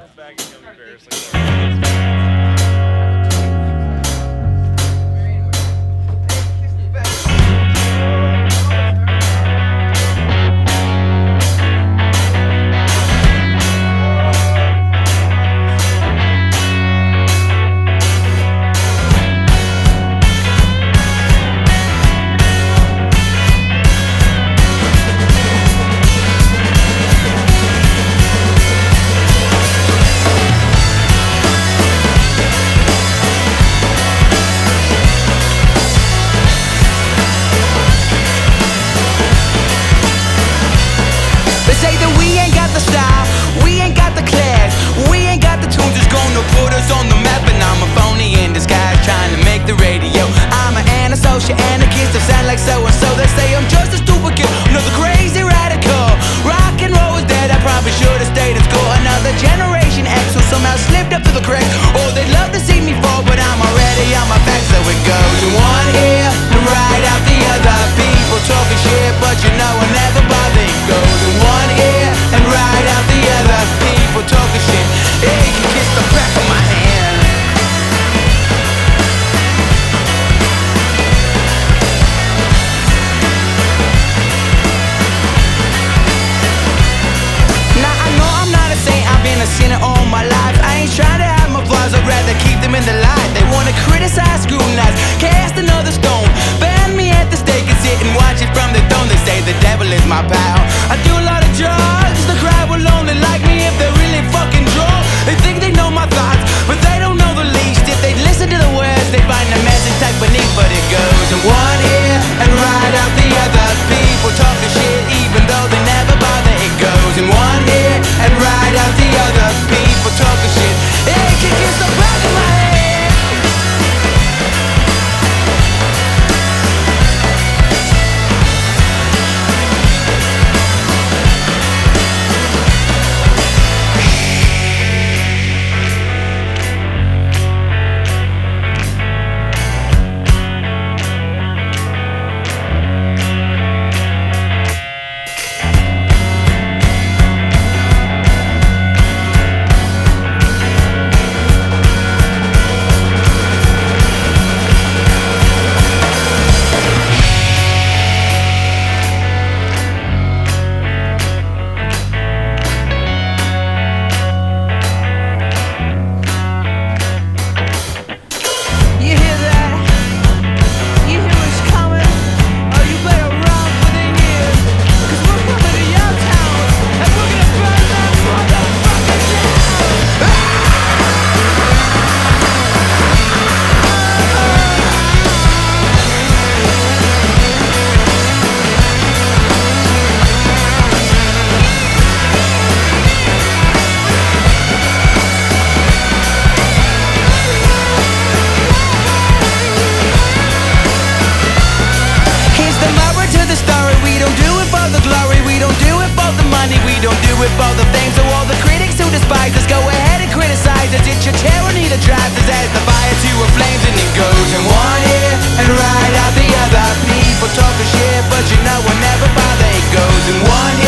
bag of gummy bears. Like, say that we ain't got the style, we ain't got the class, we ain't got the tunes that's gonna put us on the map. And I'm a phony in disguise trying to make the radio. I'm an antisocial anarchist, I sound like so-and-so. They say I'm just a stupid kid, another crazy radical. Rock and roll is dead, I probably should've stayed at school. Another generation X who somehow slipped up to the cracks. Oh, they'd love to see me fall, but I'm already on my back. So it goes in one ear and right out the other. People talking shit, but you know I never bother. It goes in one ear and right out the other. People talking shit, hey, you can kiss the back of my hand. Now I know I'm not a saint, I've been a sinner all my life. I ain't trying to have my flaws, I'd rather keep them in the light. They wanna criticize, scrutinize, cast another stone, ban me at the stake and sit and watch it from the throne. They say the devil is my pal. I do a lot of drugs, the crowd will only like me if they're really fucking drunk. They think they know my thoughts, but they don't know the least. If they listen to the words, they find the message type beneath. But it goes in one ear and right out the other. People talking shit even though they never bother. It goes in one ear and right out the other. People talking shit, it can kiss the back of my head. With all the things, so all the critics who despise us, go ahead and criticize us. It's your tyranny that drives us as the fire to a flames. And it goes in one ear and right out the other. People talking shit, but you know I never bother. It goes in one